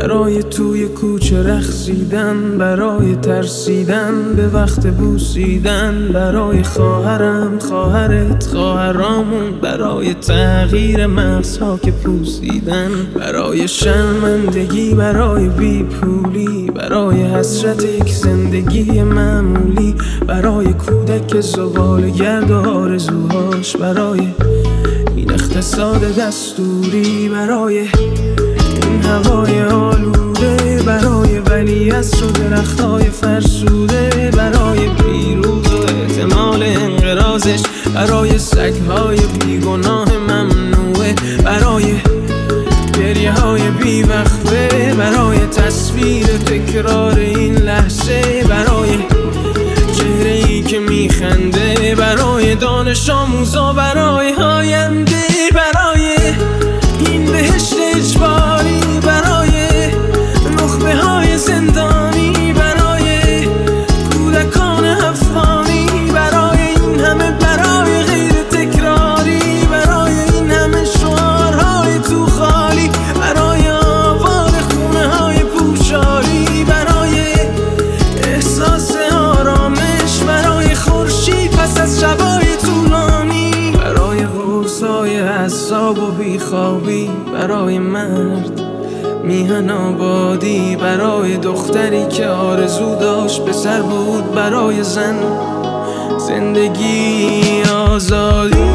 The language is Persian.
برای توی کوچه رقصیدن، برای ترسیدن به وقت بوسیدن، برای خواهرم، خواهرت، خواهرامون، برای تغییر مغزها که پوسیدن، برای شرمندگی، برای بیپولی، برای حسرت یک زندگی معمولی، برای کودک زباله‌گرد و آرزوهاش، برای این اقتصاد دستوری، برای این هوای آلوده، برای ولیعصر و درختای فرسوده، برای پیروز و احتمال انقراضش، برای سگهای بیگناه ممنوعه، برای گریه های بیوقفه، برای تصویر تکرار این لحظه، برای چهره ای که میخنده، برای دانش آموزا، برای آینده، برای این بهشت اجباری، برای نخبه های زندانی، برای کودکان افغانی، برای این همه برای غیر تکراری، برای این همه شعارهای تو خالی، برای آوار خونه های پوشالی، برای احساس آرامش، برای خورشید پس از شبای طولانی، برای غوصای اعصاب و بیخوابی، برای مرد میهن آبادی، برای دختری که آرزو داشت پسر بود، برای زن زندگی آزادی.